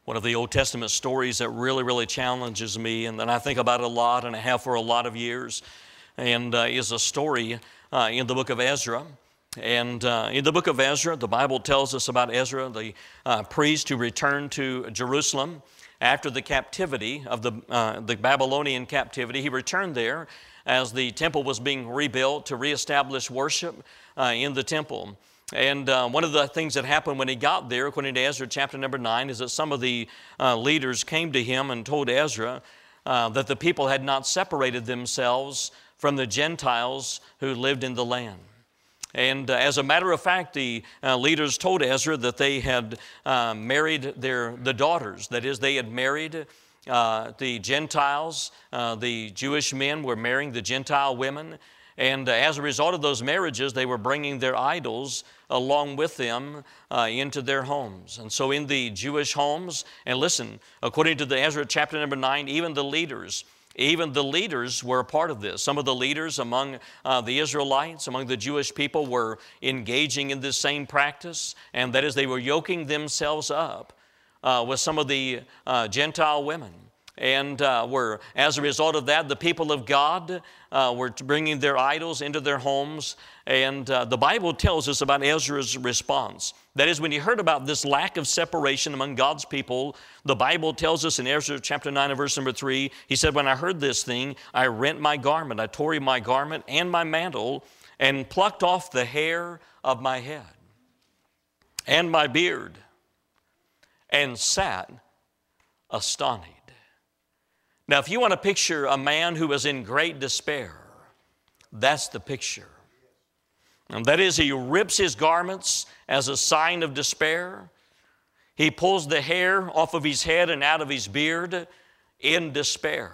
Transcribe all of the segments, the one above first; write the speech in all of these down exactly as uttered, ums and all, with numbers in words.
One of the Old Testament stories that really, really challenges me, and that I think about a lot and I have for a lot of years, and uh, is a story uh, in the book of Ezra. And uh, in the book of Ezra, the Bible tells us about Ezra, the uh, priest who returned to Jerusalem after the captivity of the, uh, the Babylonian captivity. He returned there as the temple was being rebuilt to reestablish worship uh, in the temple. And uh, one of the things that happened when he got there, according to Ezra chapter number nine, is that some of the uh, leaders came to him and told Ezra uh, that the people had not separated themselves from the Gentiles who lived in the land. And uh, as a matter of fact, the uh, leaders told Ezra that they had uh, married their the daughters. That is, they had married uh, the Gentiles. Uh, the Jewish men were marrying the Gentile women. And uh, as a result of those marriages, they were bringing their idols along with them uh, into their homes. And so in the Jewish homes, and listen, according to the Ezra chapter number nine, even the leaders, even the leaders were a part of this. Some of the leaders among uh, the Israelites, among the Jewish people, were engaging in this same practice, and that is, they were yoking themselves up uh, with some of the uh, Gentile women. And uh, were, as a result of that, the people of God uh, were bringing their idols into their homes. And uh, the Bible tells us about Ezra's response. That is, when he heard about this lack of separation among God's people, the Bible tells us in Ezra chapter nine and verse number three, he said, "When I heard this thing, I rent my garment, I tore my garment and my mantle, and plucked off the hair of my head and my beard, and sat astonished." Now, if you want to picture a man who was in great despair, that's the picture. And that is, he rips his garments as a sign of despair. He pulls the hair off of his head and out of his beard in despair.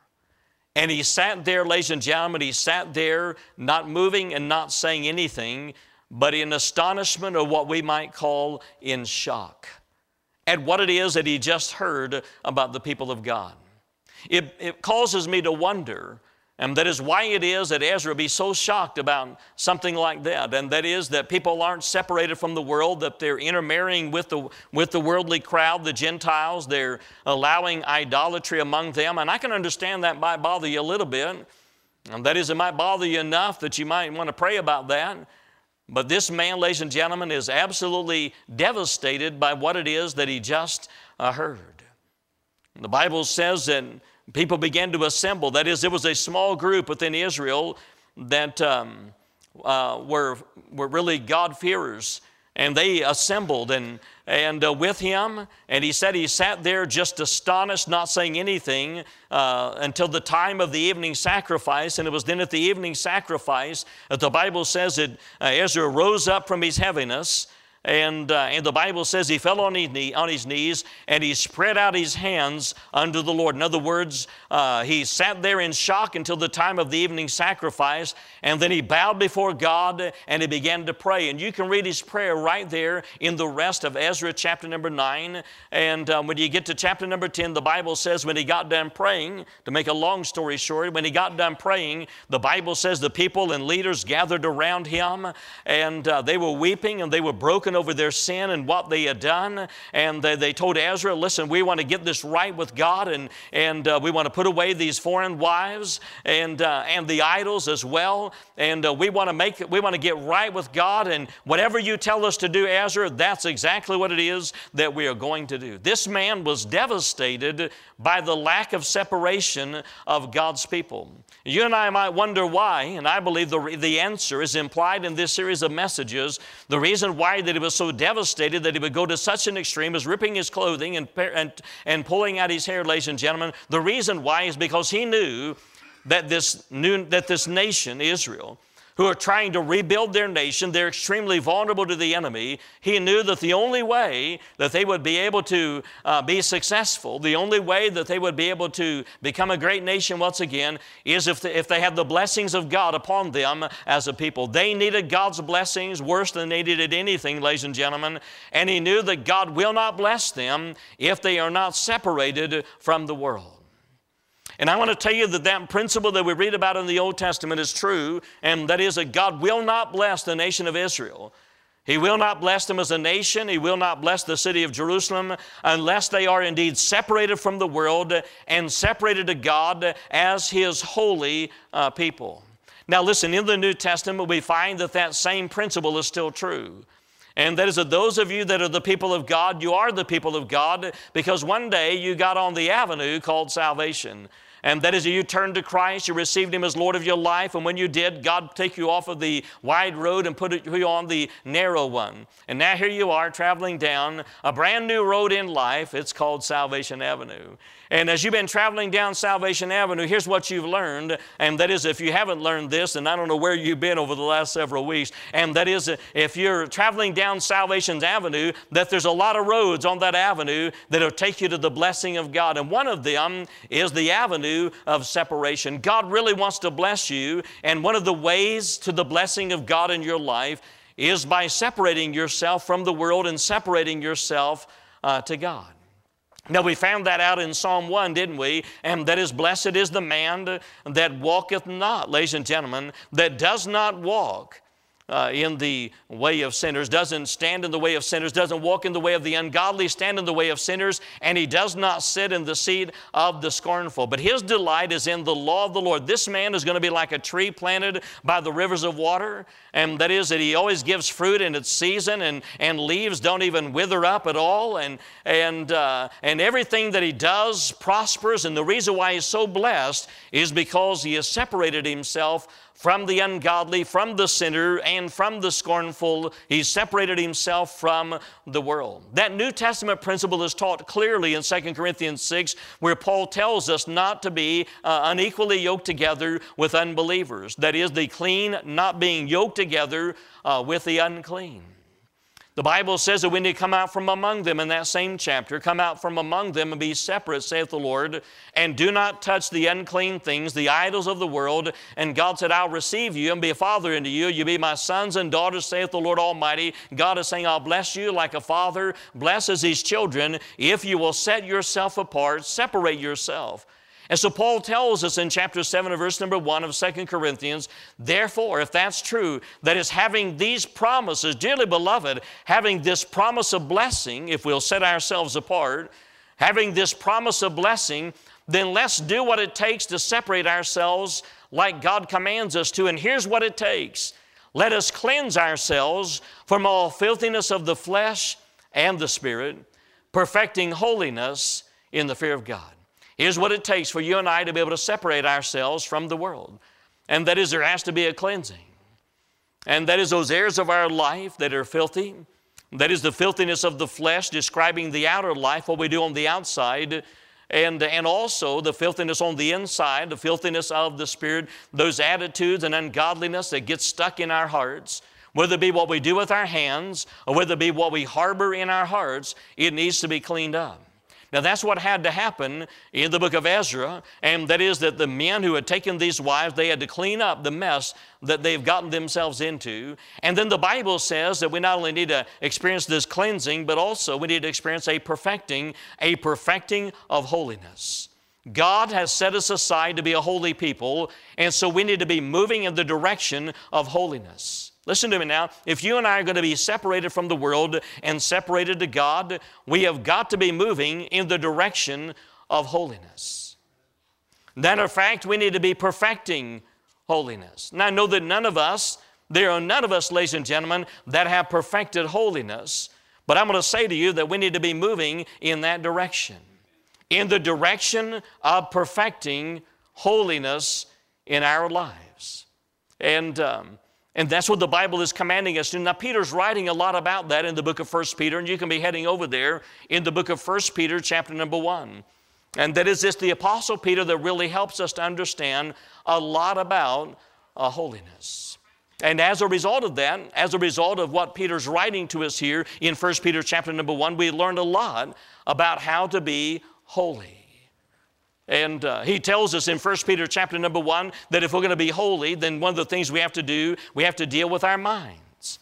And he sat there, ladies and gentlemen, he sat there not moving and not saying anything, but in astonishment, or what we might call in shock, at what it is that he just heard about the people of God. It, it causes me to wonder, and that is why it is that Ezra be so shocked about something like that, and that is that people aren't separated from the world, that they're intermarrying with the, with the worldly crowd, the Gentiles. They're allowing idolatry among them, and I can understand that might bother you a little bit, and that is, it might bother you enough that you might want to pray about that. But this man, ladies and gentlemen, is absolutely devastated by what it is that he just uh, heard. The Bible says that people began to assemble. That is, there was a small group within Israel that um, uh, were, were really God-fearers. And they assembled and, and uh, with him. And he said he sat there just astonished, not saying anything uh, until the time of the evening sacrifice. And it was then at the evening sacrifice that the Bible says that uh, Ezra rose up from his heaviness. And, uh, and the Bible says he fell on his, knee, on his knees and he spread out his hands unto the Lord. In other words, uh, he sat there in shock until the time of the evening sacrifice, and then he bowed before God and he began to pray. And you can read his prayer right there in the rest of Ezra chapter number nine. And um, when you get to chapter number ten, the Bible says when he got done praying, to make a long story short, when he got done praying, the Bible says the people and leaders gathered around him, and uh, they were weeping and they were broken over their sin and what they had done. And they, they told Ezra, listen, we want to get this right with God, and, and uh, we want to put away these foreign wives and, uh, and the idols as well. And uh, we want to make we want to get right with God, and whatever you tell us to do, Ezra, that's exactly what it is that we are going to do. This man was devastated by the lack of separation of God's people. You and I might wonder why, and I believe the, the answer is implied in this series of messages. The reason why that he was so devastated that he would go to such an extreme as ripping his clothing and, and, and pulling out his hair, ladies and gentlemen, the reason why is because he knew that this, new, that this nation, Israel, who are trying to rebuild their nation, they're extremely vulnerable to the enemy. He knew that the only way that they would be able to uh, be successful, the only way that they would be able to become a great nation once again, is if they, if they had the blessings of God upon them as a people. They needed God's blessings worse than they needed anything, ladies and gentlemen. And he knew that God will not bless them if they are not separated from the world. And I want to tell you that that principle that we read about in the Old Testament is true, and that is that God will not bless the nation of Israel He will not bless them as a nation. He will not bless the city of Jerusalem unless they are indeed separated from the world and separated to God as His holy uh, people. Now listen, in the New Testament we find that that same principle is still true. And that is that those of you that are the people of God, you are the people of God because one day you got on the avenue called salvation. And that is, you turned to Christ, you received Him as Lord of your life, and when you did, God took you off of the wide road and put you on the narrow one. And now here you are traveling down a brand new road in life. It's called Salvation Avenue. And as you've been traveling down Salvation Avenue, here's what you've learned, and that is, if you haven't learned this, and I don't know where you've been over the last several weeks, and that is, if you're traveling down Salvation Avenue, that there's a lot of roads on that avenue that will take you to the blessing of God. And one of them is the avenue of separation. God really wants to bless you, and one of the ways to the blessing of God in your life is by separating yourself from the world and separating yourself uh, to God. Now, we found that out in Psalm one, didn't we? And that is, blessed is the man that walketh not, ladies and gentlemen, that does not walk uh, in the way of sinners, doesn't stand in the way of sinners, doesn't walk in the way of the ungodly, stand in the way of sinners, and he does not sit in the seat of the scornful. But his delight is in the law of the Lord. This man is going to be like a tree planted by the rivers of water, and that is that he always gives fruit in its season, and, and leaves don't even wither up at all, and, and, uh, and everything that he does prospers. And the reason why he's so blessed is because he has separated himself from the ungodly, from the sinner, and from the scornful. He separated himself from the world. That New Testament principle is taught clearly in Second Corinthians six, where Paul tells us not to be uh, unequally yoked together with unbelievers. That is, the clean not being yoked together uh, with the unclean. The Bible says that we need to come out from among them in that same chapter. Come out from among them and be separate, saith the Lord, and do not touch the unclean things, the idols of the world. And God said, I'll receive you and be a father unto you. You be my sons and daughters, saith the Lord Almighty. God is saying, I'll bless you like a father blesses his children if you will set yourself apart, separate yourself. And so Paul tells us in chapter seven of verse number one of Second Corinthians, therefore, if that's true, that is having these promises, dearly beloved, having this promise of blessing, if we'll set ourselves apart, having this promise of blessing, then let's do what it takes to separate ourselves like God commands us to. And here's what it takes. Let us cleanse ourselves from all filthiness of the flesh and the spirit, perfecting holiness in the fear of God. Here's what it takes for you and I to be able to separate ourselves from the world. And that is, there has to be a cleansing. And that is those areas of our life that are filthy. That is the filthiness of the flesh, describing the outer life, what we do on the outside. And, and also the filthiness on the inside, the filthiness of the spirit, those attitudes and ungodliness that get stuck in our hearts. Whether it be what we do with our hands or whether it be what we harbor in our hearts, it needs to be cleaned up. Now that's what had to happen in the book of Ezra, and that is that the men who had taken these wives, they had to clean up the mess that they've gotten themselves into. And then the Bible says that we not only need to experience this cleansing, but also we need to experience a perfecting, a perfecting of holiness. God has set us aside to be a holy people, and so we need to be moving in the direction of holiness. Listen to me now. If you and I are going to be separated from the world and separated to God, we have got to be moving in the direction of holiness. Matter of fact, we need to be perfecting holiness. Now, I know that none of us, there are none of us, ladies and gentlemen, that have perfected holiness. But I'm going to say to you that we need to be moving in that direction. In the direction of perfecting holiness in our lives. And... Um, And that's what the Bible is commanding us to. Now, Peter's writing a lot about that in the book of First Peter, and you can be heading over there in the book of First Peter, chapter number one. And that is this, the Apostle Peter, that really helps us to understand a lot about uh, holiness. And as a result of that, as a result of what Peter's writing to us here in First Peter, chapter number one, we learned a lot about how to be holy. And uh, he tells us in First Peter chapter number one that if we're going to be holy, then one of the things we have to do, we have to deal with our minds.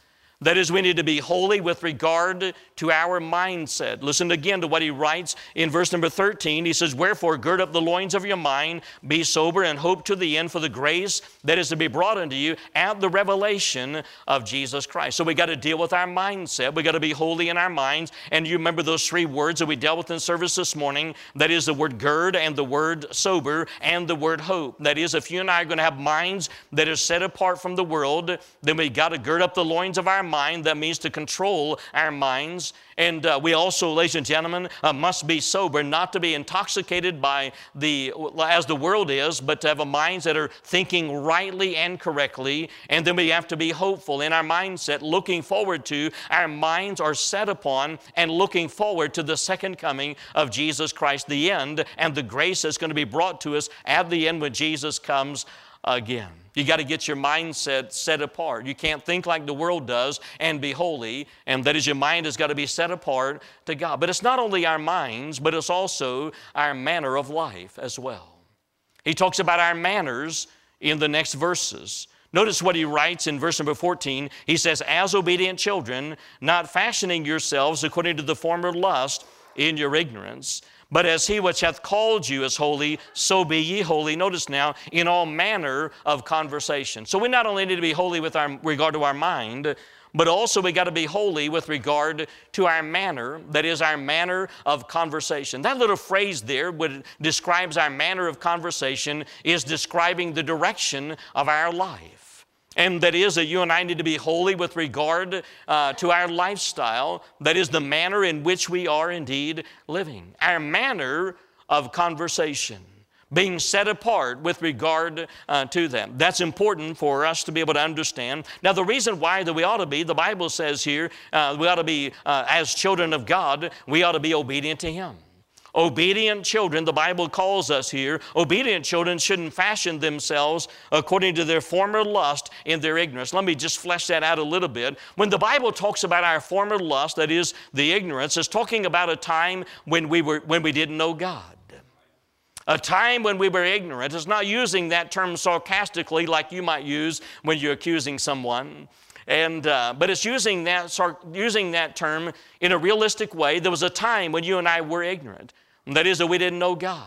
That is, we need to be holy with regard to our mindset. Listen again to what he writes in verse number thirteen. He says, wherefore gird up the loins of your mind, be sober, and hope to the end for the grace that is to be brought unto you at the revelation of Jesus Christ. So we got to deal with our mindset. We got to be holy in our minds. And you remember those three words that we dealt with in service this morning. That is the word gird and the word sober and the word hope. That is, if you and I are going to have minds that are set apart from the world, then we got to gird up the loins of our mind. That means to control our minds. And uh, we also, ladies and gentlemen, uh, must be sober, not to be intoxicated by the, as the world is, but to have a minds that are thinking rightly and correctly. And then we have to be hopeful in our mindset, looking forward to, our minds are set upon and looking forward to the second coming of Jesus Christ, the end, and the grace that's going to be brought to us at the end when Jesus comes again. You got to get your mindset set apart. You can't think like the world does and be holy, and that is, your mind has got to be set apart to God. But it's not only our minds, but it's also our manner of life as well. He talks about our manners in the next verses. Notice what he writes in verse number fourteen. He says, as obedient children, not fashioning yourselves according to the former lust in your ignorance, but as he which hath called you is holy, so be ye holy. Notice now, in all manner of conversation. So we not only need to be holy with our regard to our mind, but also we got to be holy with regard to our manner, that is our manner of conversation. That little phrase there, what describes our manner of conversation, is describing the direction of our life. And that is that you and I need to be holy with regard uh, to our lifestyle. That is the manner in which we are indeed living. Our manner of conversation, being set apart with regard uh, to them. That's important for us to be able to understand. Now, the reason why that we ought to be, the Bible says here, uh, we ought to be, uh, as children of God, we ought to be obedient to Him. Obedient children, the Bible calls us here, obedient children shouldn't fashion themselves according to their former lust in their ignorance. Let me just flesh that out a little bit. When the Bible talks about our former lust, that is the ignorance, it's talking about a time when we were when we didn't know God. A time when we were ignorant. It's not using that term sarcastically like you might use when you're accusing someone. And, uh, but it's using that, using that term in a realistic way. There was a time when you and I were ignorant. That is, that we didn't know God.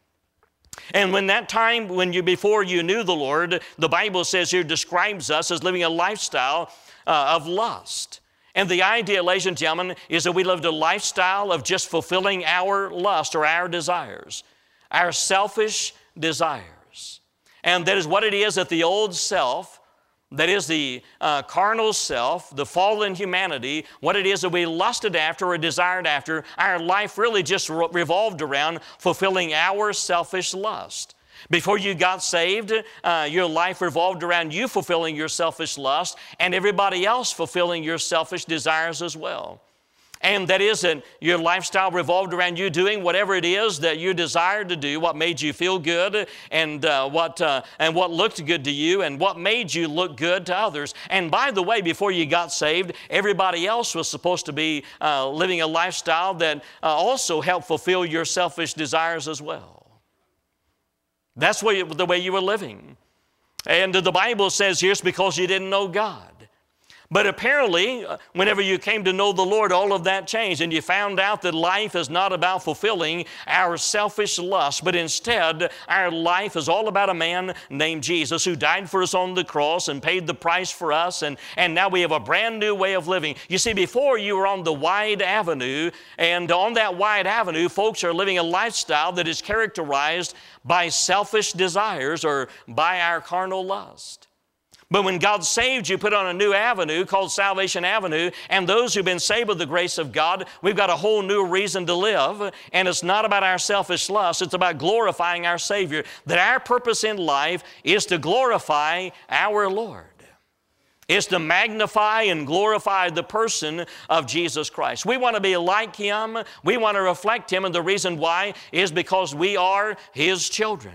And when that time, when you, before you knew the Lord, the Bible says here, describes us as living a lifestyle uh, of lust. And the idea, ladies and gentlemen, is that we lived a lifestyle of just fulfilling our lust or our desires, our selfish desires. And that is what it is that the old self, that is the uh, carnal self, the fallen humanity, what it is that we lusted after or desired after, our life really just re- revolved around fulfilling our selfish lust. Before you got saved, uh, your life revolved around you fulfilling your selfish lust and everybody else fulfilling your selfish desires as well. And that is that your lifestyle revolved around you doing whatever it is that you desired to do, what made you feel good, and uh, what uh, and what looked good to you, and what made you look good to others. And by the way, before you got saved, everybody else was supposed to be uh, living a lifestyle that uh, also helped fulfill your selfish desires as well. That's what you, the way you were living. And the Bible says here it's because you didn't know God. But apparently, whenever you came to know the Lord, all of that changed, and you found out that life is not about fulfilling our selfish lust, but instead, our life is all about a man named Jesus who died for us on the cross and paid the price for us, and, and now we have a brand new way of living. You see, before you were on the wide avenue, and on that wide avenue, folks are living a lifestyle that is characterized by selfish desires or by our carnal lust. But when God saved you, put on a new avenue called Salvation Avenue, and those who've been saved with the grace of God, we've got a whole new reason to live, and it's not about our selfish lust, it's about glorifying our Savior. That our purpose in life is to glorify our Lord. It's to magnify and glorify the person of Jesus Christ. We want to be like Him, we want to reflect Him, and the reason why is because we are His children.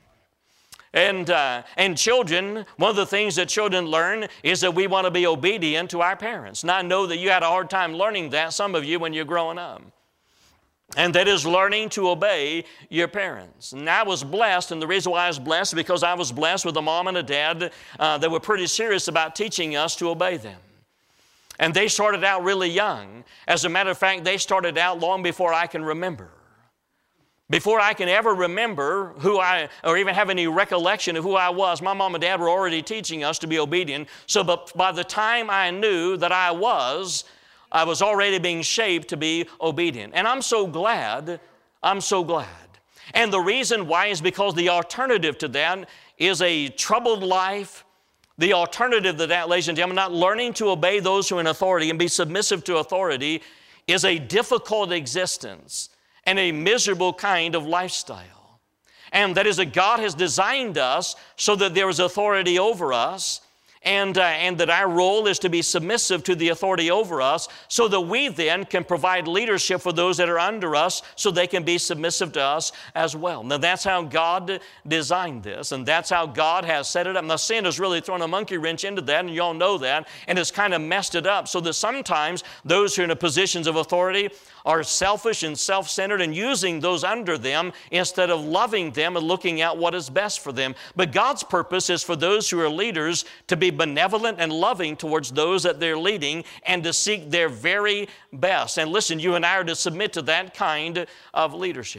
And, uh, and children, one of the things that children learn is that we want to be obedient to our parents. Now, I know that you had a hard time learning that, some of you, when you're growing up. And that is learning to obey your parents. And I was blessed, and the reason why I was blessed is because I was blessed with a mom and a dad uh, that were pretty serious about teaching us to obey them. And they started out really young. As a matter of fact, they started out long before I can remember. Before I can ever remember who I, or even have any recollection of who I was, my mom and dad were already teaching us to be obedient. So but by the time I knew that I was, I was already being shaped to be obedient. And I'm so glad, I'm so glad. And the reason why is because the alternative to that is a troubled life. The alternative to that, ladies and gentlemen, not learning to obey those who are in authority and be submissive to authority, is a difficult existence and a miserable kind of lifestyle. And that is that God has designed us so that there is authority over us, and, uh, and that our role is to be submissive to the authority over us, so that we then can provide leadership for those that are under us so they can be submissive to us as well. Now that's how God designed this, and that's how God has set it up. Now sin has really thrown a monkey wrench into that, and you all know that, and it's kind of messed it up so that sometimes those who are in the positions of authority are selfish and self-centered and using those under them instead of loving them and looking at what is best for them. But God's purpose is for those who are leaders to be benevolent and loving towards those that they're leading and to seek their very best. And listen, you and I are to submit to that kind of leadership,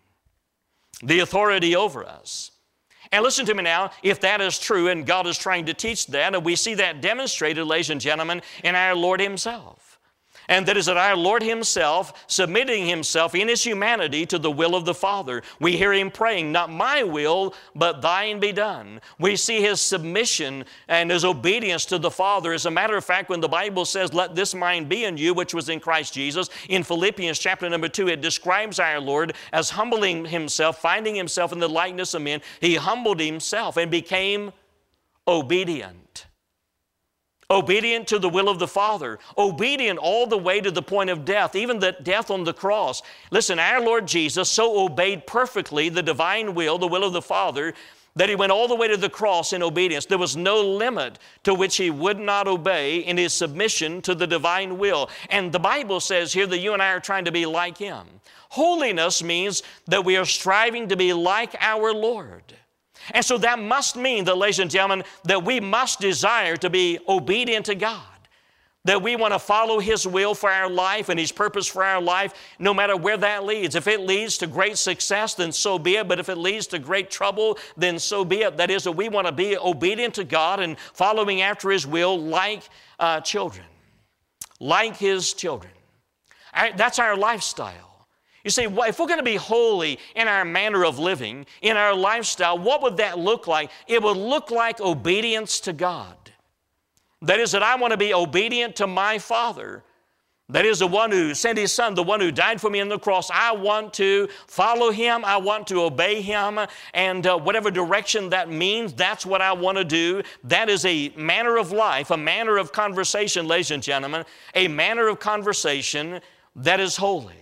the authority over us. And listen to me now, if that is true and God is trying to teach that, and we see that demonstrated, ladies and gentlemen, in our Lord Himself. And that is that our Lord Himself submitting Himself in His humanity to the will of the Father. We hear Him praying, not my will, but thine be done. We see His submission and His obedience to the Father. As a matter of fact, when the Bible says, let this mind be in you, which was in Christ Jesus, in Philippians chapter number two, it describes our Lord as humbling Himself, finding Himself in the likeness of men. He humbled Himself and became obedient. Obedient to the will of the Father. Obedient all the way to the point of death, even the death on the cross. Listen, our Lord Jesus so obeyed perfectly the divine will, the will of the Father, that He went all the way to the cross in obedience. There was no limit to which He would not obey in His submission to the divine will. And the Bible says here that you and I are trying to be like Him. Holiness means that we are striving to be like our Lord. And so that must mean that, ladies and gentlemen, that we must desire to be obedient to God. That we want to follow His will for our life and His purpose for our life, no matter where that leads. If it leads to great success, then so be it. But if it leads to great trouble, then so be it. That is, that we want to be obedient to God and following after His will like uh, children. Like His children. Our, that's our lifestyle. You say, well, if we're going to be holy in our manner of living, in our lifestyle, what would that look like? It would look like obedience to God. That is, that I want to be obedient to my Father. That is, the one who sent His Son, the one who died for me on the cross. I want to follow Him. I want to obey Him. And uh, whatever direction that means, that's what I want to do. That is a manner of life, a manner of conversation, ladies and gentlemen, a manner of conversation that is holy.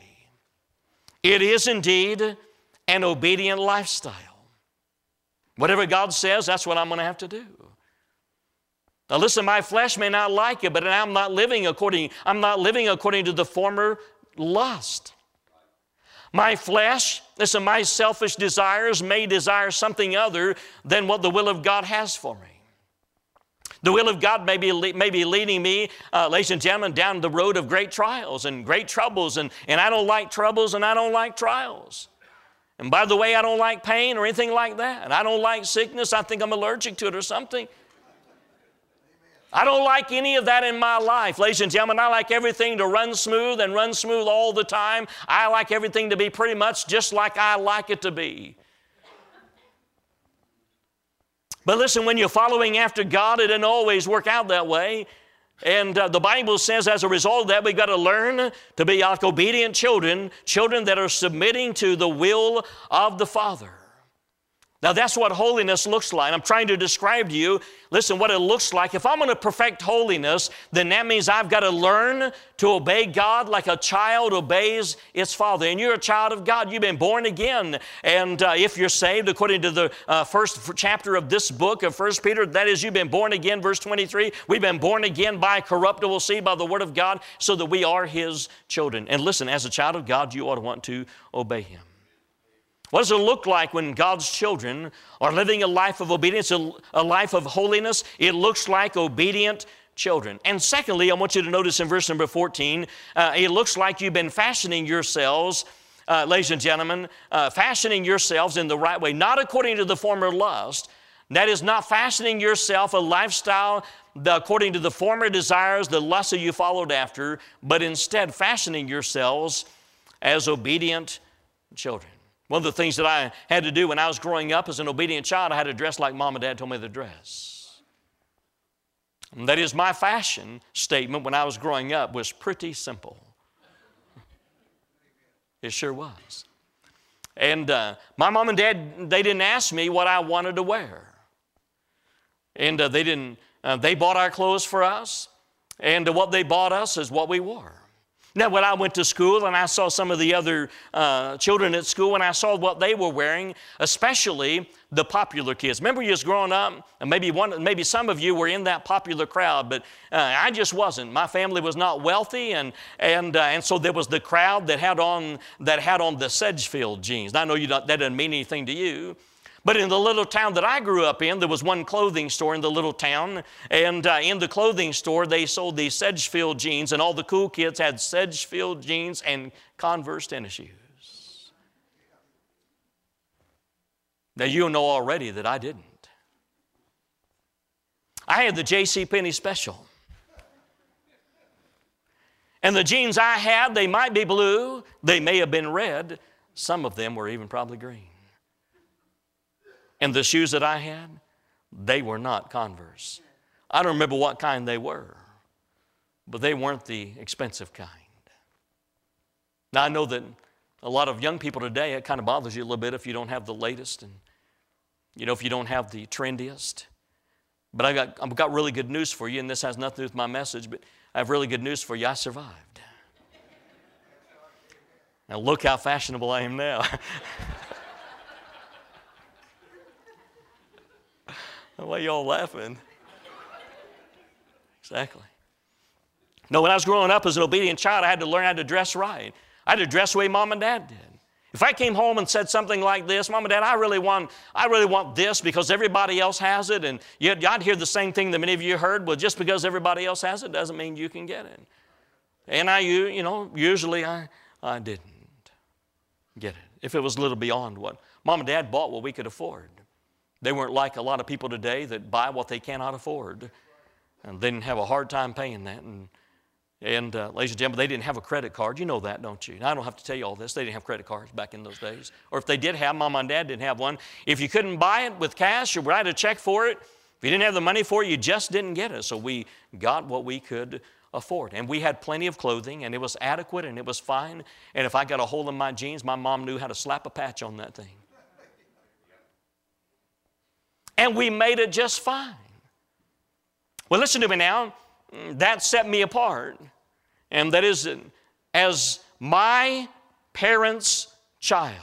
It is indeed an obedient lifestyle. Whatever God says, that's what I'm going to have to do. Now listen, my flesh may not like it, but I'm not living according, I'm not living according to the former lust. My flesh, listen, my selfish desires may desire something other than what the will of God has for me. The will of God may be, may be leading me, uh, ladies and gentlemen, down the road of great trials and great troubles. And, and I don't like troubles and I don't like trials. And by the way, I don't like pain or anything like that. And I don't like sickness. I think I'm allergic to it or something. I don't like any of that in my life. Ladies and gentlemen, I like everything to run smooth and run smooth all the time. I like everything to be pretty much just like I like it to be. But listen, when you're following after God, it doesn't always work out that way. And uh, the Bible says as a result of that, we've got to learn to be like obedient children, children that are submitting to the will of the Father. Now that's what holiness looks like. I'm trying to describe to you, listen, what it looks like. If I'm going to perfect holiness, then that means I've got to learn to obey God like a child obeys its father. And you're a child of God. You've been born again. And uh, if you're saved, according to the uh, first chapter of this book of First Peter, that is, you've been born again, verse twenty-three. We've been born again by corruptible seed, by the Word of God, so that we are His children. And listen, as a child of God, you ought to want to obey Him. What does it look like when God's children are living a life of obedience, a, a life of holiness? It looks like obedient children. And secondly, I want you to notice in verse number fourteen, uh, it looks like you've been fashioning yourselves, uh, ladies and gentlemen, uh, fashioning yourselves in the right way, not according to the former lust. That is not fashioning yourself a lifestyle the, according to the former desires, the lusts that you followed after, but instead fashioning yourselves as obedient children. One of the things that I had to do when I was growing up as an obedient child, I had to dress like Mom and Dad told me to dress. And that is, my fashion statement when I was growing up was pretty simple. It sure was. And uh, my mom and dad, they didn't ask me what I wanted to wear. And uh, they didn't, uh, they bought our clothes for us, and uh, what they bought us is what we wore. Now, when I went to school and I saw some of the other uh, children at school and I saw what they were wearing, especially the popular kids. Remember you was growing up, and maybe, one, maybe some of you were in that popular crowd, but uh, I just wasn't. My family was not wealthy, and, and, uh, and so there was the crowd that had on, that had on the Sedgefield jeans. Now, I know you don't, that doesn't mean anything to you. But in the little town that I grew up in, there was one clothing store in the little town, and uh, in the clothing store, they sold these Sedgefield jeans, and all the cool kids had Sedgefield jeans and Converse tennis shoes. Now, you know already that I didn't. I had the J C Penney special. And the jeans I had, they might be blue, they may have been red, some of them were even probably green. And the shoes that I had, they were not Converse. I don't remember what kind they were, but they weren't the expensive kind. Now, I know that a lot of young people today, it kind of bothers you a little bit if you don't have the latest and, you know, if you don't have the trendiest. But I got, I've got really good news for you, and this has nothing to do with my message, but I have really good news for you. I survived. Now, look how fashionable I am now. Why are y'all laughing? Exactly. No, when I was growing up as an obedient child, I had to learn how to dress right. I had to dress the way Mom and Dad did. If I came home and said something like this, Mom and Dad, I really want, I really want this because everybody else has it, and yet I'd hear the same thing that many of you heard, well, just because everybody else has it doesn't mean you can get it. And I, you know, usually I, I didn't get it. If it was a little beyond what Mom and Dad bought what we could afford. They weren't like a lot of people today that buy what they cannot afford. And they didn't have a hard time paying that. And, and uh, ladies and gentlemen, they didn't have a credit card. You know that, don't you? Now, I don't have to tell you all this. They didn't have credit cards back in those days. Or if they did have, Mom and Dad didn't have one. If you couldn't buy it with cash or write a check for it, if you didn't have the money for it, you just didn't get it. So we got what we could afford. And we had plenty of clothing, and it was adequate, and it was fine. And if I got a hole in my jeans, my mom knew how to slap a patch on that thing. And we made it just fine. Well, listen to me now. That set me apart. And that is as my parents' child.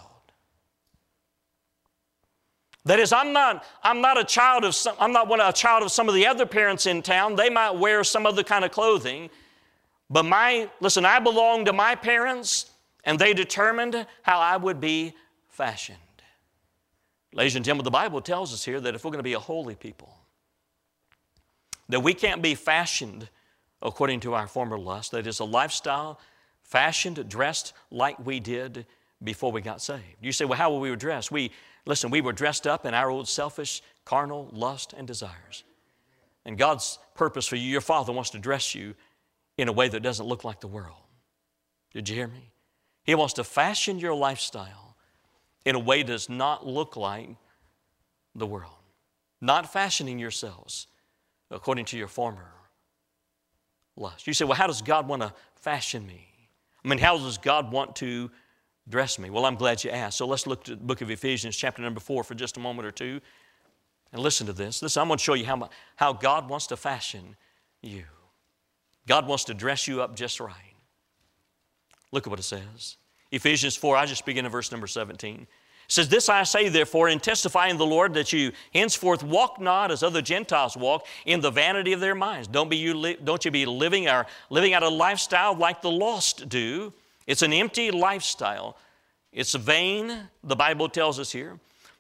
That is, I'm not, I'm not a child of some, I'm not one, a child of some of the other parents in town. They might wear some other kind of clothing. But my, listen, I belong to my parents, and they determined how I would be fashioned. Ladies and gentlemen, the Bible tells us here that if we're going to be a holy people, that we can't be fashioned according to our former lust. That is a lifestyle fashioned, dressed like we did before we got saved. You say, well, how were we dressed? We, listen, we were dressed up in our old selfish, carnal lust and desires. And God's purpose for you, your Father wants to dress you in a way that doesn't look like the world. Did you hear me? He wants to fashion your lifestyle in a way that does not look like the world. Not fashioning yourselves according to your former lust. You say, well, how does God want to fashion me? I mean, how does God want to dress me? Well, I'm glad you asked. So let's look at the book of Ephesians, chapter number four, for just a moment or two. And listen to this. Listen, I'm going to show you how, how God wants to fashion you. God wants to dress you up just right. Look at what it says. Ephesians four, I just begin in verse number seventeen. It says, this I say therefore, and testify in the Lord, that you henceforth walk not as other Gentiles walk, in the vanity of their minds. Don't, be you li- don't you be living, our, living out a lifestyle like the lost do. It's an empty lifestyle. It's vain, the Bible tells us here.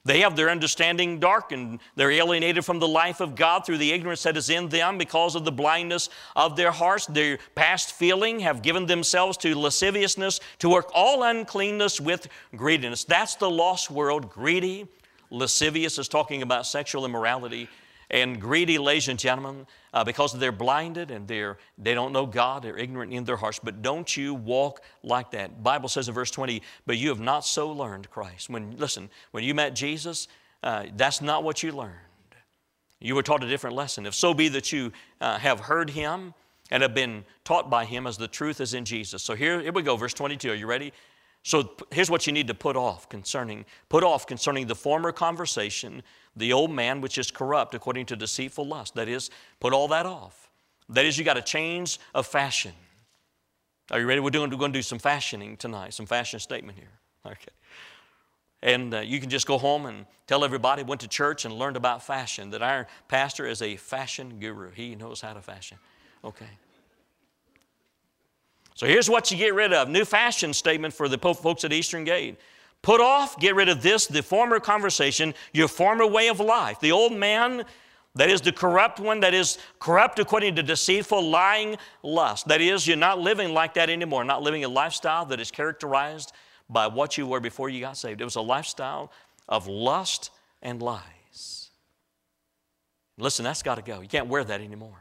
They have their understanding darkened. They're alienated from the life of God through the ignorance that is in them because of the blindness of their hearts. Their past feeling have given themselves to lasciviousness, to work all uncleanness with greediness. That's the lost world, greedy. Lascivious is talking about sexual immorality. And greedy, ladies and gentlemen, uh, because they're blinded and they're, they don't know God, they're ignorant in their hearts. But don't you walk like that. The Bible says in verse twenty, but you have not so learned Christ. When, listen, when you met Jesus, uh, that's not what you learned. You were taught a different lesson. If so be that you uh, have heard Him and have been taught by Him as the truth is in Jesus. So here, here we go, verse twenty-two. Are you ready? So here's what you need to put off concerning, put off concerning the former conversation, the old man which is corrupt according to deceitful lust. That is, put all that off. That is, you got a change of fashion. Are you ready? We're, doing, we're going to do some fashioning tonight, some fashion statement here. Okay. And uh, you can just go home and tell everybody, went to church and learned about fashion, that our pastor is a fashion guru. He knows how to fashion. Okay. So here's what you get rid of. New fashion statement for the folks at Eastern Gate. Put off, get rid of this, the former conversation, your former way of life. The old man, that is the corrupt one, that is corrupt according to deceitful, lying lust. That is, you're not living like that anymore, not living a lifestyle that is characterized by what you were before you got saved. It was a lifestyle of lust and lies. Listen, that's got to go. You can't wear that anymore.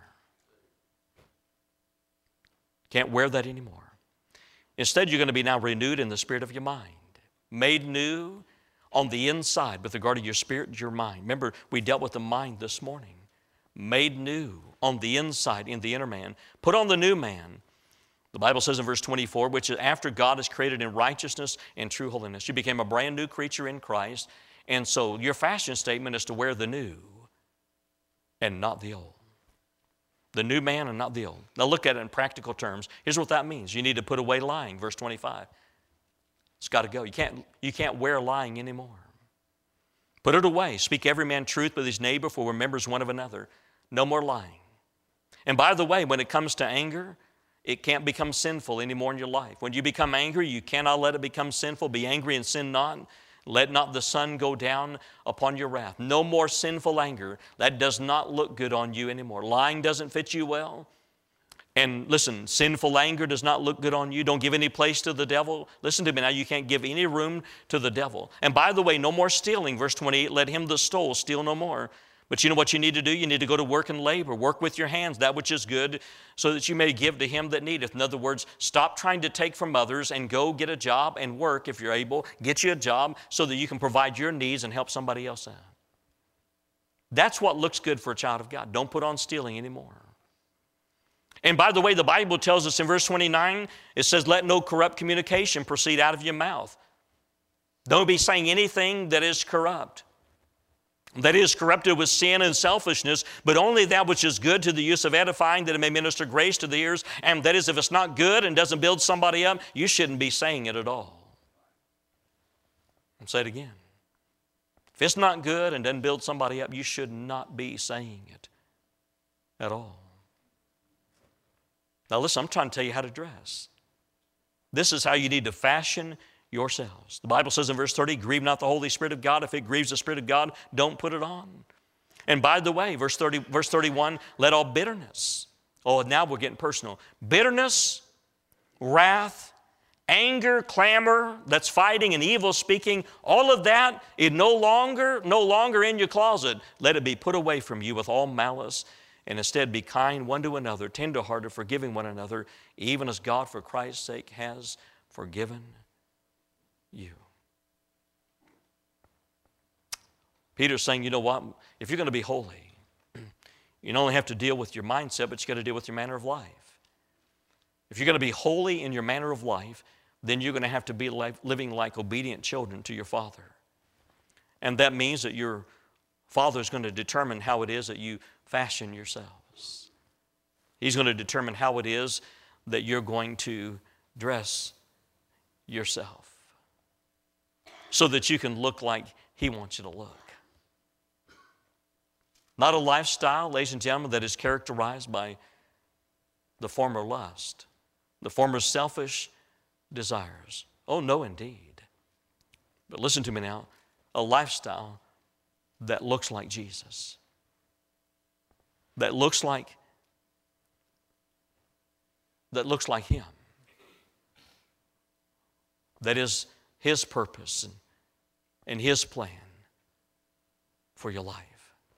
Can't wear that anymore. Instead, you're going to be now renewed in the spirit of your mind. Made new on the inside with regard to your spirit and your mind. Remember, we dealt with the mind this morning. Made new on the inside in the inner man. Put on the new man. The Bible says in verse twenty-four, which is after God is created in righteousness and true holiness. You became a brand new creature in Christ. And so your fashion statement is to wear the new and not the old. The new man and not the old. Now look at it in practical terms. Here's what that means. You need to put away lying, verse twenty-five. It's got to go. You can't, you can't wear lying anymore. Put it away. Speak every man truth with his neighbor, for we're members one of another. No more lying. And by the way, when it comes to anger, it can't become sinful anymore in your life. When you become angry, you cannot let it become sinful. Be angry and sin not. Let not the sun go down upon your wrath. No more sinful anger. That does not look good on you anymore. Lying doesn't fit you well. And listen, sinful anger does not look good on you. Don't give any place to the devil. Listen to me now, you can't give any room to the devil. And by the way, no more stealing. Verse twenty-eight, let him that stole steal no more. But you know what you need to do? You need to go to work and labor. Work with your hands, that which is good, so that you may give to him that needeth. In other words, stop trying to take from others and go get a job and work if you're able. Get you a job so that you can provide your needs and help somebody else out. That's what looks good for a child of God. Don't put on stealing anymore. And by the way, the Bible tells us in verse twenty-nine, it says, let no corrupt communication proceed out of your mouth. Don't be saying anything that is corrupt. That is corrupted with sin and selfishness, but only that which is good to the use of edifying, that it may minister grace to the ears. And that is, if it's not good and doesn't build somebody up, you shouldn't be saying it at all. I'll say it again. If it's not good and doesn't build somebody up, you should not be saying it at all. Now listen, I'm trying to tell you how to dress. This is how you need to fashion yourselves. The Bible says in verse thirty, grieve not the Holy Spirit of God. If it grieves the Spirit of God, don't put it on. And by the way, verse thirty, verse thirty-one, let all bitterness. Oh, now we're getting personal. Bitterness, wrath, anger, clamor, that's fighting and evil speaking, all of that is no longer, no longer in your closet. Let it be put away from you with all malice. And instead be kind one to another, tenderhearted, forgiving one another, even as God for Christ's sake has forgiven you. Peter's saying, you know what? If you're going to be holy, you don't only have to deal with your mindset, but you got to deal with your manner of life. If you're going to be holy in your manner of life, then you're going to have to be like, living like obedient children to your Father. And that means that your Father is going to determine how it is that you fashion yourselves. He's going to determine how it is that you're going to dress yourself so that you can look like He wants you to look. Not a lifestyle, ladies and gentlemen, that is characterized by the former lust, the former selfish desires. Oh, no, indeed. But listen to me now. a lifestyle that looks like Jesus, that looks like, that looks like Him, that is His purpose and, and His plan for your life.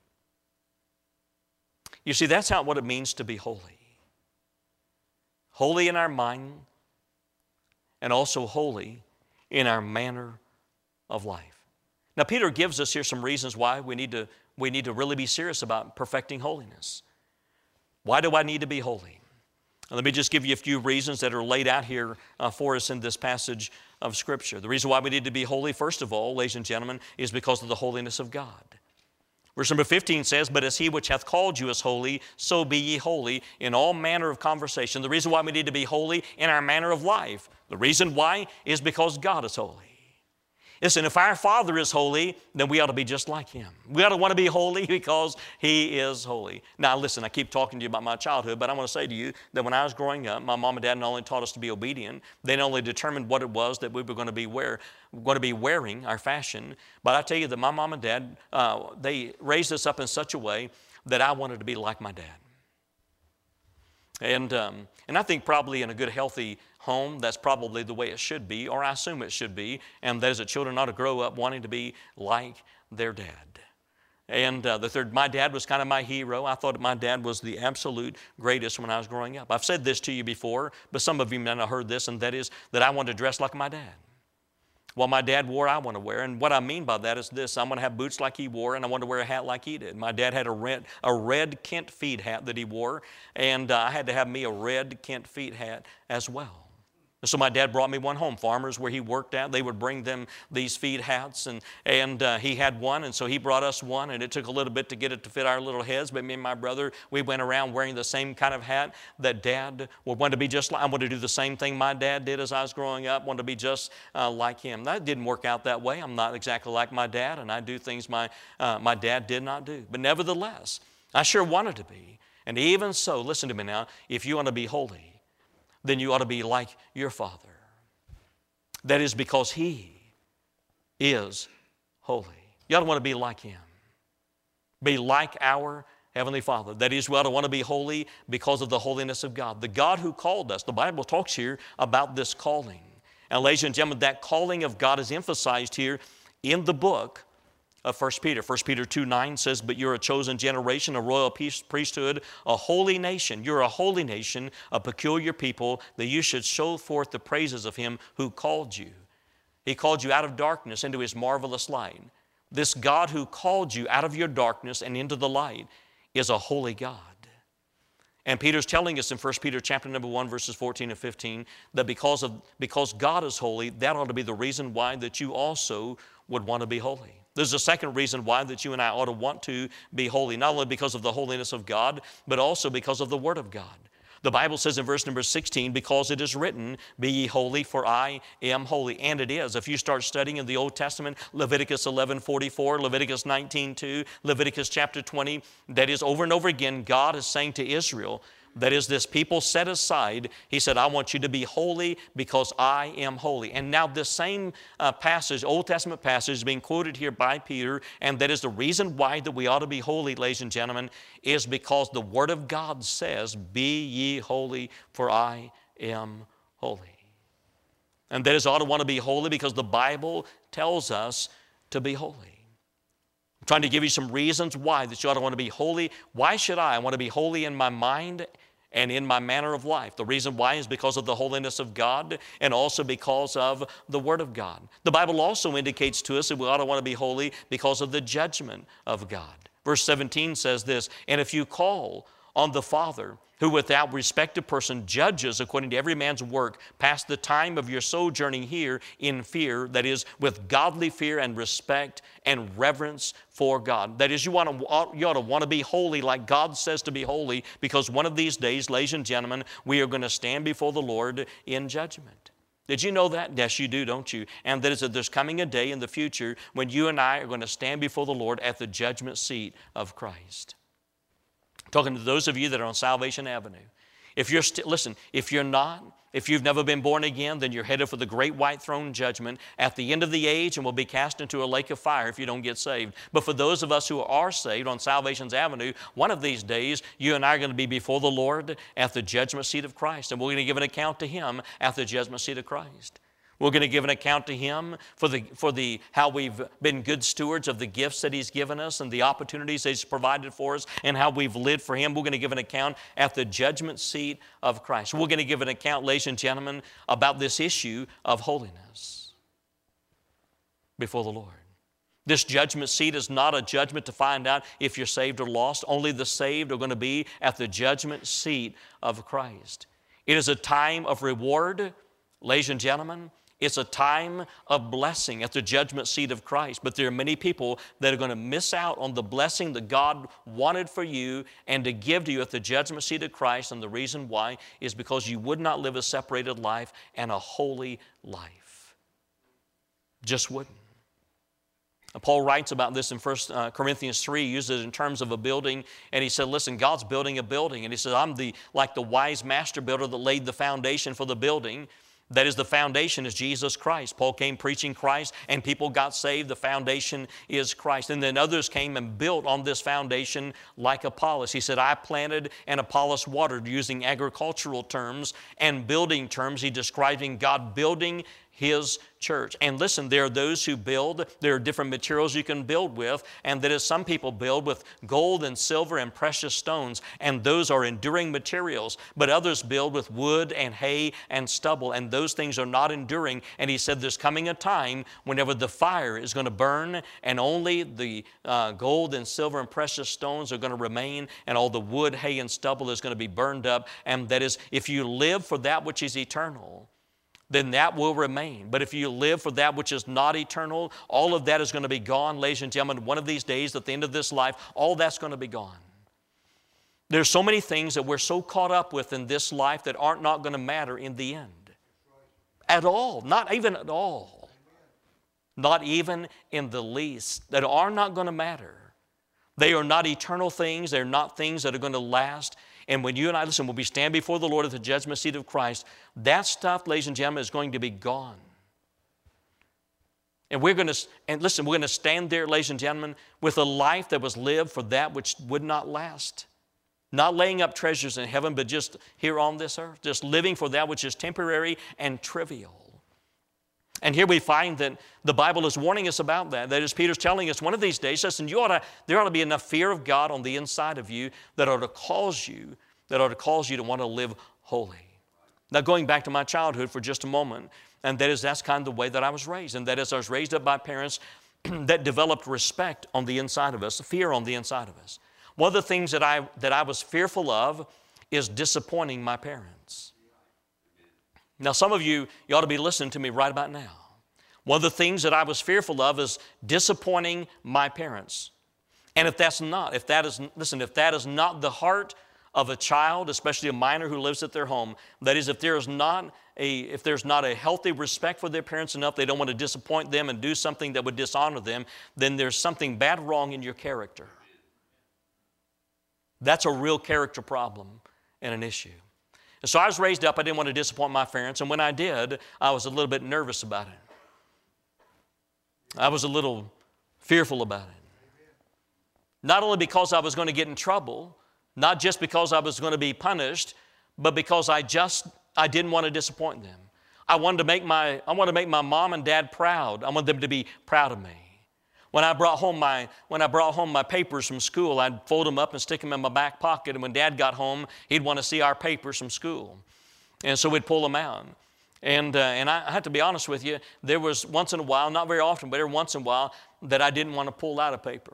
You see, that's how what it means to be holy. Holy in our mind and also holy in our manner of life. Now, Peter gives us here some reasons why we need to, we need to really be serious about perfecting holiness. Why do I need to be holy? And let me just give you a few reasons that are laid out here uh, for us in this passage of Scripture. The reason why we need to be holy, first of all, ladies and gentlemen, is because of the holiness of God. Verse number fifteen says, "But as He which hath called you is holy, so be ye holy in all manner of conversation." The reason why we need to be holy in our manner of life, the reason why is because God is holy. Listen, if our Father is holy, then we ought to be just like Him. We ought to want to be holy because He is holy. Now listen, I keep talking to you about my childhood, but I want to say to you that when I was growing up, my mom and dad not only taught us to be obedient, they not only determined what it was that we were going to be wear, going to be wearing, our fashion, but I tell you that my mom and dad, uh, they raised us up in such a way that I wanted to be like my dad. And, um, and I think probably in a good, healthy home, that's probably the way it should be, or I assume it should be, and that is that children ought to grow up wanting to be like their dad. And uh, the third, my dad was kind of my hero. I thought my dad was the absolute greatest when I was growing up. I've said this to you before, but some of you may not have heard this, and that is that I wanted to dress like my dad. What my dad wore, I want to wear. And what I mean by that is this: I'm going to have boots like he wore, and I want to wear a hat like he did. My dad had a red, a red Kent Feed hat that he wore, and uh, I had to have me a red Kent Feed hat as well. So my dad brought me one home. Farmers where he worked at, they would bring them these feed hats, and, and uh, he had one, and so he brought us one, and it took a little bit to get it to fit our little heads, but me and my brother, we went around wearing the same kind of hat that Dad wanted to be just like. I wanted to do the same thing my dad did as I was growing up, wanted to be just uh, like him. That didn't work out that way. I'm not exactly like my dad, and I do things my, uh, my dad did not do. But nevertheless, I sure wanted to be. And even so, listen to me now, if you want to be holy, then you ought to be like your Father. That is because He is holy. You ought to want to be like Him. Be like our Heavenly Father. That is, we ought to want to be holy because of the holiness of God. The God who called us. The Bible talks here about this calling. And ladies and gentlemen, that calling of God is emphasized here in the book of First Peter. First Peter two nine says, "But you're a chosen generation, a royal priesthood, a holy nation." You're a holy nation, a peculiar people, that you should show forth the praises of Him who called you. He called you out of darkness into His marvelous light. This God who called you out of your darkness and into the light is a holy God. And Peter's telling us in First Peter chapter number one, verses fourteen and fifteen, that because, of, because God is holy, that ought to be the reason why that you also would want to be holy. There's a second reason why that you and I ought to want to be holy, not only because of the holiness of God, but also because of the Word of God. The Bible says in verse number sixteen, "Because it is written, be ye holy, for I am holy." And it is. If you start studying in the Old Testament, Leviticus eleven forty-four, Leviticus nineteen two, Leviticus chapter twenty, that is over and over again, God is saying to Israel, that is, this people set aside, He said, "I want you to be holy because I am holy." And now this same uh, passage, Old Testament passage, is being quoted here by Peter, and that is the reason why that we ought to be holy, ladies and gentlemen, is because the Word of God says, "Be ye holy, for I am holy." And that is, ought to want to be holy because the Bible tells us to be holy. I'm trying to give you some reasons why that you ought to want to be holy. Why should I? I want to be holy in my mind and in my manner of life. The reason why is because of the holiness of God and also because of the Word of God. The Bible also indicates to us that we ought to want to be holy because of the judgment of God. Verse seventeen says this, "And if you call on the Father, who without respect of person judges according to every man's work, pass the time of your sojourning here in fear," that is, with godly fear and respect and reverence for God. That is, you, want to, you ought to want to be holy like God says to be holy, because one of these days, ladies and gentlemen, we are going to stand before the Lord in judgment. Did you know that? Yes, you do, don't you? And that is that there's coming a day in the future when you and I are going to stand before the Lord at the judgment seat of Christ. Talking to those of you that are on Salvation Avenue. If you're st- listen, if you're not If you've never been born again, then you're headed for the great white throne judgment at the end of the age and will be cast into a lake of fire if you don't get saved. But for those of us who are saved on Salvation's Avenue, one of these days, you and I are going to be before the Lord at the judgment seat of Christ. And we're going to give an account to Him at the judgment seat of Christ. We're going to give an account to Him for the for the how we've been good stewards of the gifts that He's given us and the opportunities that He's provided for us and how we've lived for Him. We're going to give an account at the judgment seat of Christ. We're going to give an account, ladies and gentlemen, about this issue of holiness before the Lord. This judgment seat is not a judgment to find out if you're saved or lost. Only the saved are going to be at the judgment seat of Christ. It is a time of reward, ladies and gentlemen. It's a time of blessing at the judgment seat of Christ. But there are many people that are going to miss out on the blessing that God wanted for you and to give to you at the judgment seat of Christ. And the reason why is because you would not live a separated life and a holy life. Just wouldn't. And Paul writes about this in First Corinthians three, he uses it in terms of a building, and he said, listen, God's building a building. And he said, I'm the like the wise master builder that laid the foundation for the building. That is, the foundation is Jesus Christ. Paul came preaching Christ, and people got saved. The foundation is Christ. And then others came and built on this foundation like Apollos. He said, I planted and Apollos watered, using agricultural terms and building terms. He describing God building His church. And listen, there are those who build, there are different materials you can build with, and that is some people build with gold and silver and precious stones, and those are enduring materials. But others build with wood and hay and stubble, and those things are not enduring. And he said there's coming a time whenever the fire is going to burn, and only the uh, gold and silver and precious stones are going to remain, and all the wood, hay, and stubble is going to be burned up. And that is, if you live for that which is eternal, then that will remain. But if you live for that which is not eternal, all of that is going to be gone, ladies and gentlemen. One of these days, at the end of this life, all that's going to be gone. There's so many things that we're so caught up with in this life that aren't not going to matter in the end. At all. Not even at all. Not even in the least. That are not going to matter. They are not eternal things. They're not things that are going to last. And when you and I, listen, when we stand before the Lord at the judgment seat of Christ, that stuff, ladies and gentlemen, is going to be gone. And we're going to, and listen, we're going to stand there, ladies and gentlemen, with a life that was lived for that which would not last. Not laying up treasures in heaven, but just here on this earth, just living for that which is temporary and trivial. And here we find that the Bible is warning us about that. That is, Peter's telling us one of these days, listen, you ought to, there ought to be enough fear of God on the inside of you that ought to cause you, that ought to cause you to want to live holy. Now, going back to my childhood for just a moment, and that is, that's kind of the way that I was raised. And that is, I was raised up by parents that developed respect on the inside of us, fear on the inside of us. One of the things that I, that I was fearful of is disappointing my parents. Now, some of you, you ought to be listening to me right about now. One of the things that I was fearful of is disappointing my parents. And if that's not, if that is, listen, if that is not the heart of a child, especially a minor who lives at their home, that is, if there is not a, if there's not a healthy respect for their parents enough, they don't want to disappoint them and do something that would dishonor them, then there's something bad wrong in your character. That's a real character problem and an issue. And so I was raised up, I didn't want to disappoint my parents, and when I did, I was a little bit nervous about it. I was a little fearful about it. Not only because I was going to get in trouble, not just because I was going to be punished, but because I just, I didn't want to disappoint them. I wanted to make my, I wanted to make my mom and dad proud. I wanted them to be proud of me. When I brought home my, when I brought home my papers from school, I'd fold them up and stick them in my back pocket. And when Dad got home, he'd want to see our papers from school. And so we'd pull them out. And, uh, and I, I have to be honest with you, there was once in a while, not very often, but every once in a while, that I didn't want to pull out a paper.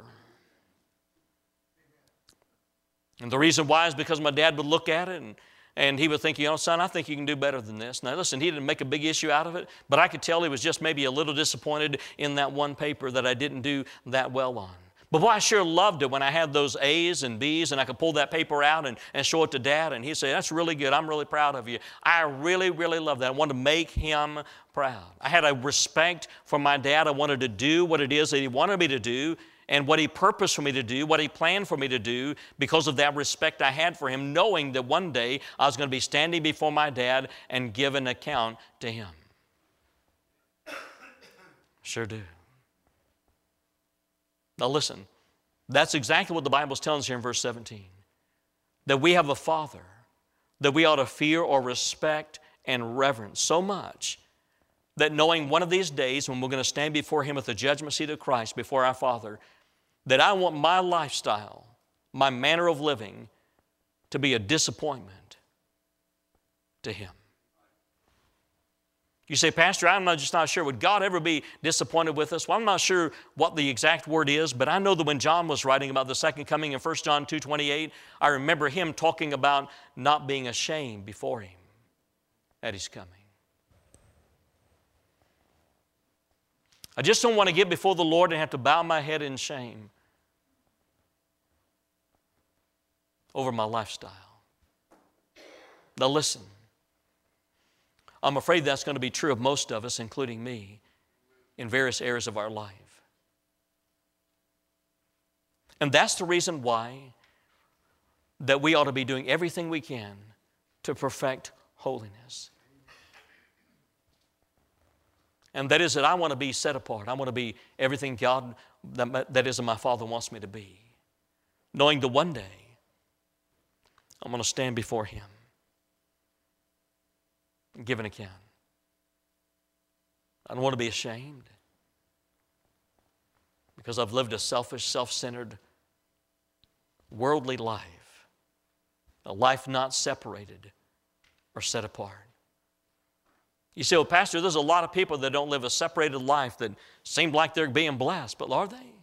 And the reason why is because my dad would look at it and And he would think, you know, son, I think you can do better than this. Now, listen, he didn't make a big issue out of it, but I could tell he was just maybe a little disappointed in that one paper that I didn't do that well on. But boy, I sure loved it when I had those A's and B's and I could pull that paper out and, and show it to Dad, and he'd say, that's really good. I'm really proud of you. I really, really love that. I wanted to make him proud. I had a respect for my dad. I wanted to do what it is that he wanted me to do, and what He purposed for me to do, what He planned for me to do because of that respect I had for Him, knowing that one day I was going to be standing before my dad and give an account to him. Sure do. Now listen, that's exactly what the Bible's telling us here in verse seventeen. That we have a Father that we ought to fear or respect and reverence so much that knowing one of these days when we're going to stand before Him at the judgment seat of Christ, before our Father, that I want my lifestyle, my manner of living, to be a disappointment to Him. You say, Pastor, I'm not, just not sure. Would God ever be disappointed with us? Well, I'm not sure what the exact word is, but I know that when John was writing about the second coming in First John two twenty-eight, I remember him talking about not being ashamed before Him at His coming. I just don't want to get before the Lord and have to bow my head in shame over my lifestyle. Now listen, I'm afraid that's going to be true of most of us, including me, in various areas of our life. And that's the reason why that we ought to be doing everything we can to perfect holiness. And that is that I want to be set apart. I want to be everything God, that, that is, my Father wants me to be. Knowing that one day I'm going to stand before Him and give an account. I don't want to be ashamed because I've lived a selfish, self-centered, worldly life, a life not separated or set apart. You say, well, Pastor, there's a lot of people that don't live a separated life that seem like they're being blessed, but are they?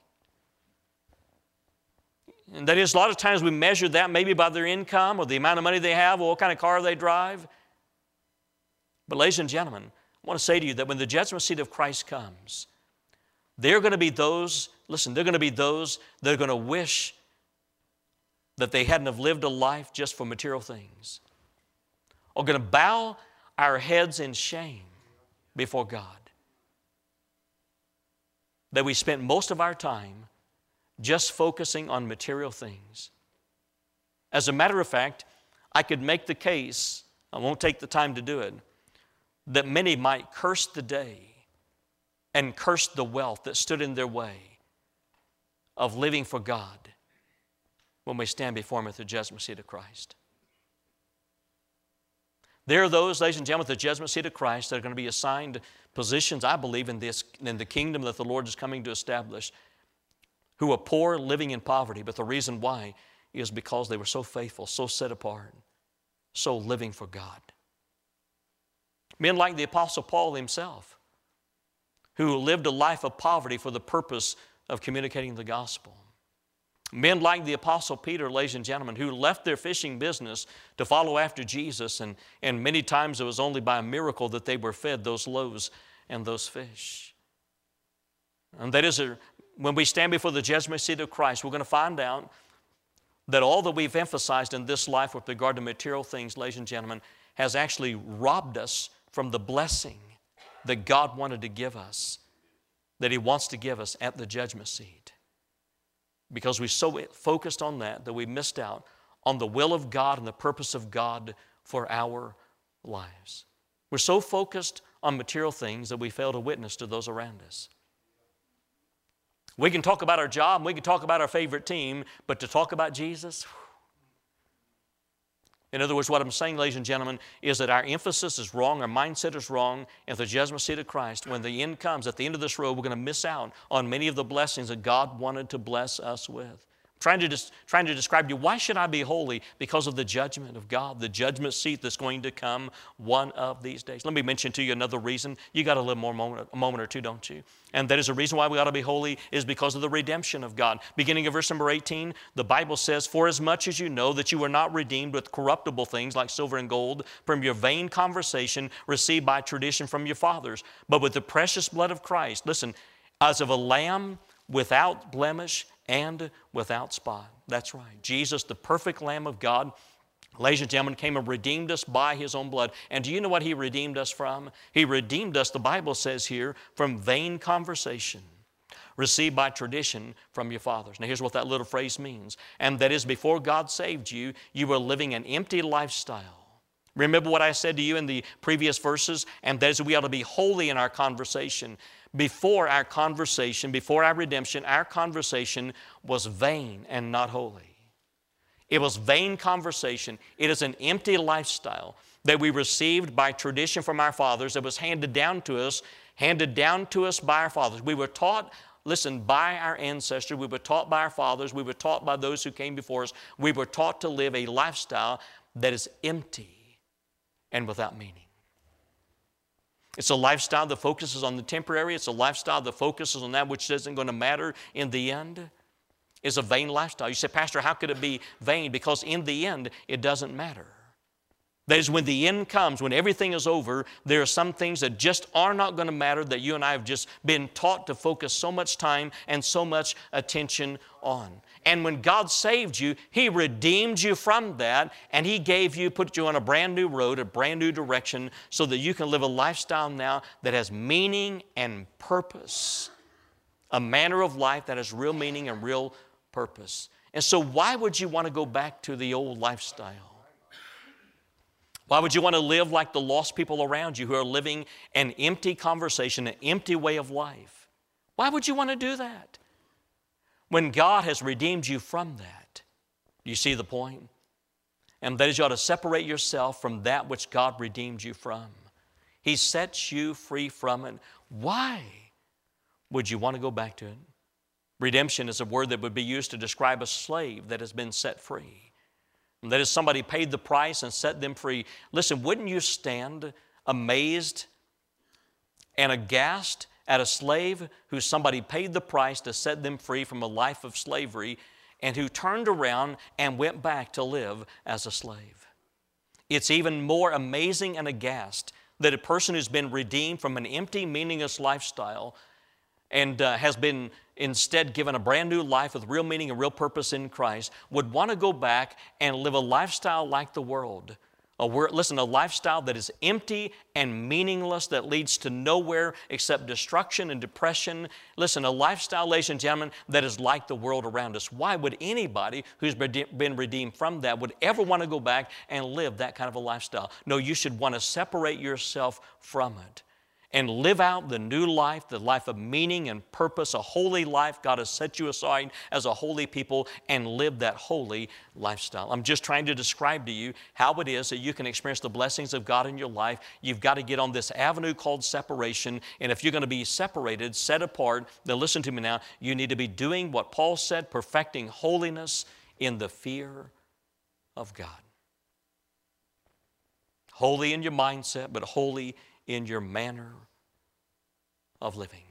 And that is, a lot of times we measure that maybe by their income or the amount of money they have or what kind of car they drive. But ladies and gentlemen, I want to say to you that when the judgment seat of Christ comes, there are going to be those, listen, there are going to be those that are going to wish that they hadn't have lived a life just for material things, or going to bow our heads in shame before God. That we spent most of our time just focusing on material things. As a matter of fact, I could make the case, I won't take the time to do it, that many might curse the day and curse the wealth that stood in their way of living for God when we stand before Him at the judgment seat of Christ. There are those, ladies and gentlemen, at the judgment seat of Christ that are going to be assigned positions, I believe, in, this, in the kingdom that the Lord is coming to establish, who are poor, living in poverty. But the reason why is because they were so faithful, so set apart, so living for God. Men like the Apostle Paul himself, who lived a life of poverty for the purpose of communicating the gospel. Men like the Apostle Peter, ladies and gentlemen, who left their fishing business to follow after Jesus, and, and many times it was only by a miracle that they were fed those loaves and those fish. And that is, a, when we stand before the judgment seat of Christ, we're going to find out that all that we've emphasized in this life with regard to material things, ladies and gentlemen, has actually robbed us from the blessing that God wanted to give us, that He wants to give us at the judgment seat. Because we so focused on that that we missed out on the will of God and the purpose of God for our lives. We're so focused on material things that we fail to witness to those around us. We can talk about our job, and we can talk about our favorite team, but to talk about Jesus, whew. In other words, what I'm saying, ladies and gentlemen, is that our emphasis is wrong, our mindset is wrong, and at the judgment seat of Christ, when the end comes, at the end of this road, we're going to miss out on many of the blessings that God wanted to bless us with. Trying to, dis- trying to describe to you, why should I be holy? Because of the judgment of God, the judgment seat that's going to come one of these days. Let me mention to you another reason. You got a little more moment, a moment or two, don't you? And that is the reason why we ought to be holy is because of the redemption of God. Beginning of verse number eighteen, the Bible says, "For as much as you know that you were not redeemed with corruptible things like silver and gold from your vain conversation received by tradition from your fathers, but with the precious blood of Christ," listen, "as of a lamb without blemish and without spot." That's right. Jesus, the perfect Lamb of God, ladies and gentlemen, came and redeemed us by His own blood. And do you know what He redeemed us from? He redeemed us, the Bible says here, from vain conversation, received by tradition from your fathers. Now here's what that little phrase means. And that is, before God saved you, you were living an empty lifestyle. Remember what I said to you in the previous verses? And that is, we ought to be holy in our conversation. Before our conversation, before our redemption, our conversation was vain and not holy. It was vain conversation. It is an empty lifestyle that we received by tradition from our fathers that was handed down to us, handed down to us by our fathers. We were taught, listen, by our ancestors. We were taught by our fathers. We were taught by those who came before us. We were taught to live a lifestyle that is empty and without meaning. It's a lifestyle that focuses on the temporary. It's a lifestyle that focuses on that which isn't going to matter in the end. It's a vain lifestyle. You say, Pastor, how could it be vain? Because in the end, it doesn't matter. That is, when the end comes, when everything is over, there are some things that just are not going to matter that you and I have just been taught to focus so much time and so much attention on. And when God saved you, He redeemed you from that, and He gave you, put you on a brand new road, a brand new direction, so that you can live a lifestyle now that has meaning and purpose. A manner of life that has real meaning and real purpose. And so why would you want to go back to the old lifestyle? Why would you want to live like the lost people around you who are living an empty conversation, an empty way of life? Why would you want to do that? When God has redeemed you from that. Do you see the point? And that is, you ought to separate yourself from that which God redeemed you from. He sets you free from it. Why would you want to go back to it? Redemption is a word that would be used to describe a slave that has been set free. And that is, somebody paid the price and set them free. Listen, wouldn't you stand amazed and aghast at a slave who somebody paid the price to set them free from a life of slavery, and who turned around and went back to live as a slave? It's even more amazing and aghast that a person who's been redeemed from an empty, meaningless lifestyle and uh, has been instead given a brand new life with real meaning and real purpose in Christ would want to go back and live a lifestyle like the world. A word, listen, a lifestyle that is empty and meaningless, that leads to nowhere except destruction and depression. Listen, a lifestyle, ladies and gentlemen, that is like the world around us. Why would anybody who's been redeemed from that would ever want to go back and live that kind of a lifestyle? No, you should want to separate yourself from it and live out the new life, the life of meaning and purpose, a holy life. God has set you aside as a holy people, and live that holy lifestyle. I'm just trying to describe to you how it is that you can experience the blessings of God in your life. You've got to get on this avenue called separation, and if you're going to be separated, set apart, then listen to me now, you need to be doing what Paul said, perfecting holiness in the fear of God. Holy in your mindset, but holy in your manner of living.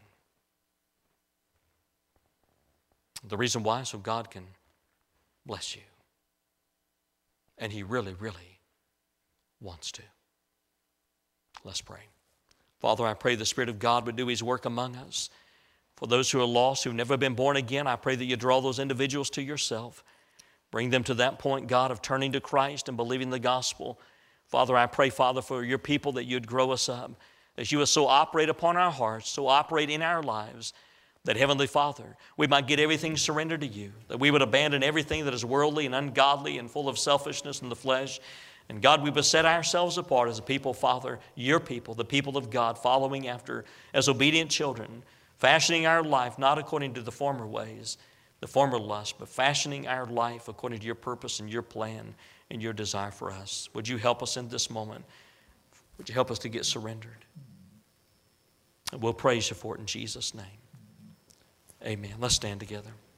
The reason why, so God can bless you. And He really, really wants to. Let's pray. Father, I pray the Spirit of God would do His work among us. For those who are lost, who've never been born again, I pray that you draw those individuals to yourself. Bring them to that point, God, of turning to Christ and believing the gospel. Father, I pray, Father, for your people that you'd grow us up, that you would so operate upon our hearts, so operate in our lives, that, Heavenly Father, we might get everything surrendered to you, that we would abandon everything that is worldly and ungodly and full of selfishness in the flesh. And God, we would set ourselves apart as a people, Father, your people, the people of God, following after as obedient children, fashioning our life not according to the former ways, the former lust, but fashioning our life according to your purpose and your plan and your desire for us. Would you help us in this moment? Would you help us to get surrendered? And we'll praise you for it in Jesus' name. Amen. Let's stand together.